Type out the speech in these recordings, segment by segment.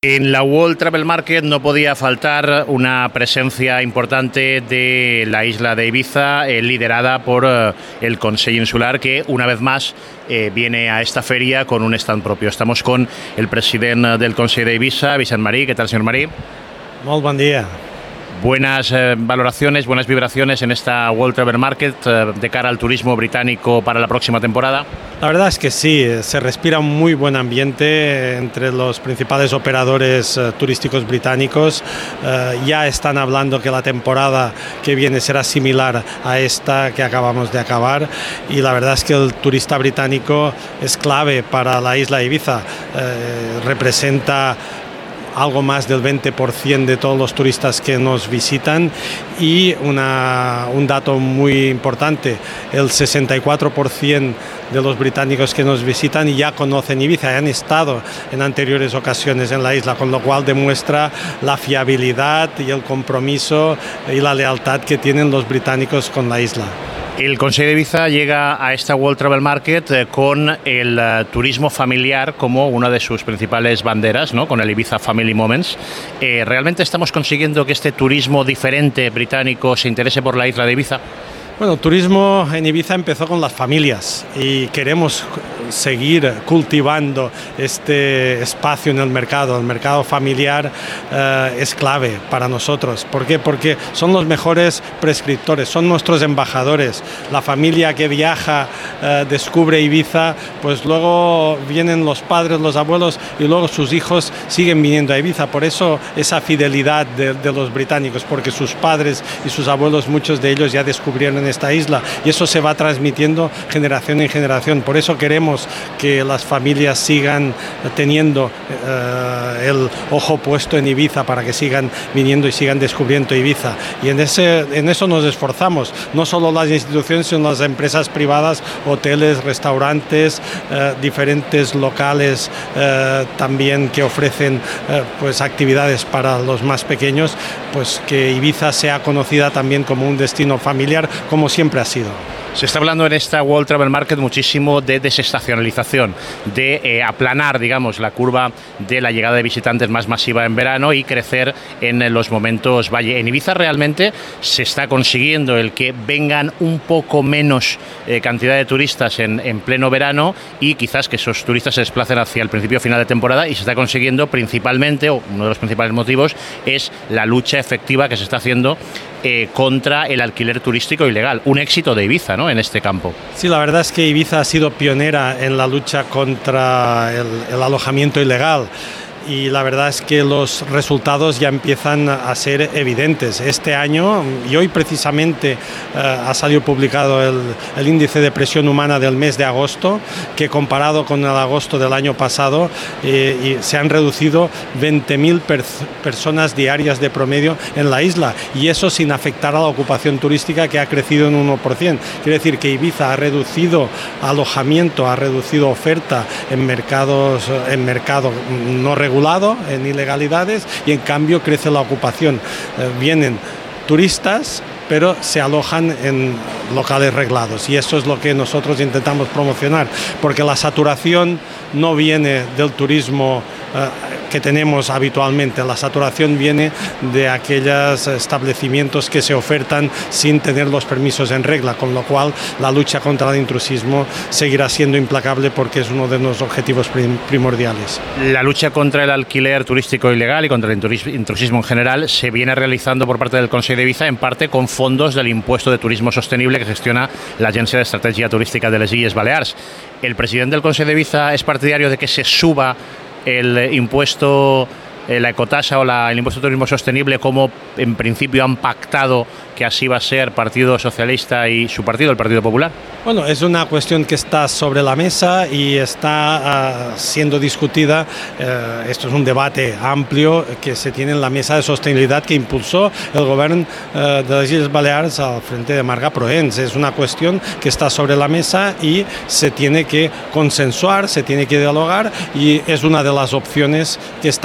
En la World Travel Market no podía faltar una presencia importante de la isla de Ibiza, liderada por el Consell Insular, que una vez más viene a esta feria con un stand propio. Estamos con el presidente del Consell de Ibiza, Vicent Marí. ¿Qué tal, señor Marí? Muy buen día. Buenas valoraciones, buenas vibraciones en esta World Travel Market de cara al turismo británico para la próxima temporada. La verdad es que sí, se respira un muy buen ambiente entre los principales operadores turísticos británicos. Ya están hablando que la temporada que viene será similar a esta que acabamos de acabar, y la verdad es que el turista británico es clave para la isla de Ibiza. Representa algo más del 20% de todos los turistas que nos visitan, y un dato muy importante: el 64% de los británicos que nos visitan ya conocen Ibiza, han estado en anteriores ocasiones en la isla, con lo cual demuestra la fiabilidad y el compromiso y la lealtad que tienen los británicos con la isla. El Consell de Ibiza llega a esta World Travel Market con el turismo familiar como una de sus principales banderas, ¿no? Con el Ibiza Family Moments. ¿Realmente estamos consiguiendo que este turismo diferente británico se interese por la isla de Ibiza? Bueno, el turismo en Ibiza empezó con las familias y queremos seguir cultivando este espacio en el mercado. El mercado familiar es clave para nosotros. ¿Por qué? Porque son los mejores prescriptores, son nuestros embajadores. La familia que viaja, descubre Ibiza, pues luego vienen los padres, los abuelos, y luego sus hijos siguen viniendo a Ibiza. Por eso esa fidelidad de los británicos, porque sus padres y sus abuelos, muchos de ellos ya descubrieron esta isla, y eso se va transmitiendo generación en generación. Por eso queremos que las familias sigan teniendo el ojo puesto en Ibiza, para que sigan viniendo y sigan descubriendo Ibiza, y en eso nos esforzamos, no solo las instituciones, sino las empresas privadas, hoteles, restaurantes, diferentes locales también que ofrecen pues actividades para los más pequeños, pues que Ibiza sea conocida también como un destino familiar, como siempre ha sido. Se está hablando en esta World Travel Market muchísimo de desestacionalización, de aplanar, digamos, la curva de la llegada de visitantes más masiva en verano y crecer en los momentos valle. En Ibiza realmente se está consiguiendo el que vengan un poco menos cantidad de turistas en pleno verano, y quizás que esos turistas se desplacen hacia el principio final de temporada, y se está consiguiendo principalmente, o uno de los principales motivos, es la lucha efectiva que se está haciendo contra el alquiler turístico ilegal. Un éxito de Ibiza, ¿no?, en este campo. Sí, la verdad es que Ibiza ha sido pionera en la lucha contra el alojamiento ilegal, y la verdad es que los resultados ya empiezan a ser evidentes. Este año, y hoy precisamente ha salido publicado el índice de presión humana del mes de agosto, que comparado con el agosto del año pasado y se han reducido 20.000 personas diarias de promedio en la isla, y eso sin afectar a la ocupación turística, que ha crecido en 1%. Quiere decir que Ibiza ha reducido alojamiento, ha reducido oferta en mercado no regulado, en ilegalidades, y en cambio crece la ocupación. Vienen turistas, pero se alojan en locales reglados, y eso es lo que nosotros intentamos promocionar, porque la saturación no viene del turismo que tenemos habitualmente. La saturación viene de aquellos establecimientos que se ofertan sin tener los permisos en regla, con lo cual la lucha contra el intrusismo seguirá siendo implacable, porque es uno de los objetivos primordiales. La lucha contra el alquiler turístico ilegal y contra el intrusismo en general se viene realizando por parte del Consell de Ibiza, en parte con fondos del impuesto de turismo sostenible que gestiona la Agencia de Estrategia Turística de les Illes Balears. ¿El presidente del Consell de Ibiza es partidario de que se suba el impuesto, la ecotasa o el impuesto de turismo sostenible, como en principio han pactado que así va a ser Partido Socialista y su partido, el Partido Popular? Bueno, es una cuestión que está sobre la mesa y está siendo discutida. Esto es un debate amplio que se tiene en la mesa de sostenibilidad que impulsó el gobierno de las Illes Balears al frente de Marga Proens. Es una cuestión que está sobre la mesa y se tiene que consensuar, se tiene que dialogar, y es una de las opciones que está ahí, porque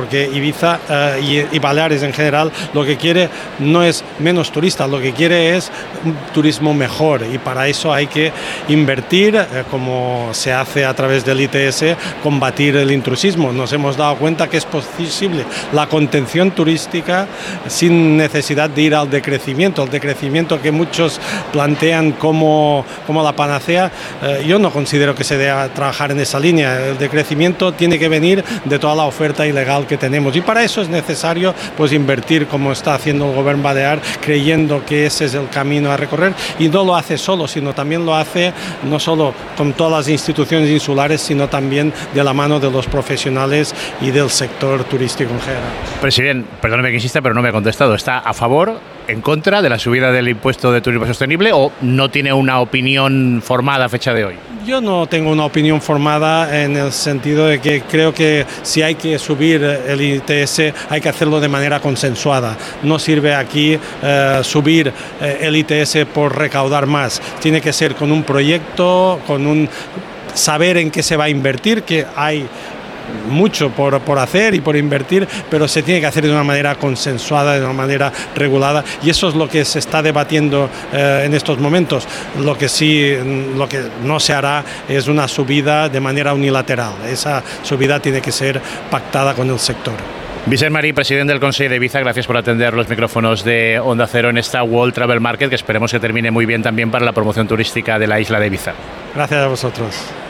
porque Ibiza y Baleares en general lo que quiere no es menos turistas, lo que quiere es un turismo mejor, y para eso hay que invertir, como se hace a través del ITS, combatir el intrusismo. Nos hemos dado cuenta que es posible la contención turística sin necesidad de ir al decrecimiento. El decrecimiento que muchos plantean como la panacea, yo no considero que se deba trabajar en esa línea. El decrecimiento tiene que venir de toda la oferta ilegal que tenemos, y para eso es necesario pues invertir, como está haciendo el gobierno balear, creyendo que ese es el camino a recorrer, y no lo hace solo, sino también lo hace no solo con todas las instituciones insulares, sino también de la mano de los profesionales y del sector turístico en general. Presidente, perdóneme que insista, pero no me ha contestado. ¿Está a favor, en contra de la subida del impuesto de turismo sostenible, o no tiene una opinión formada a fecha de hoy? Yo no tengo una opinión formada, en el sentido de que creo que si hay que subir el ITS hay que hacerlo de manera consensuada. No sirve aquí subir el ITS por recaudar más. Tiene que ser con un proyecto, con un saber en qué se va a invertir, que hay mucho por hacer y por invertir, pero se tiene que hacer de una manera consensuada, de una manera regulada, y eso es lo que se está debatiendo en estos momentos. Lo que no se hará es una subida de manera unilateral. Esa subida tiene que ser pactada con el sector. Vicent Marí, presidente del Consejo de Ibiza, gracias por atender los micrófonos de Onda Cero en esta World Travel Market, que esperemos que termine muy bien también para la promoción turística de la isla de Ibiza. Gracias a vosotros.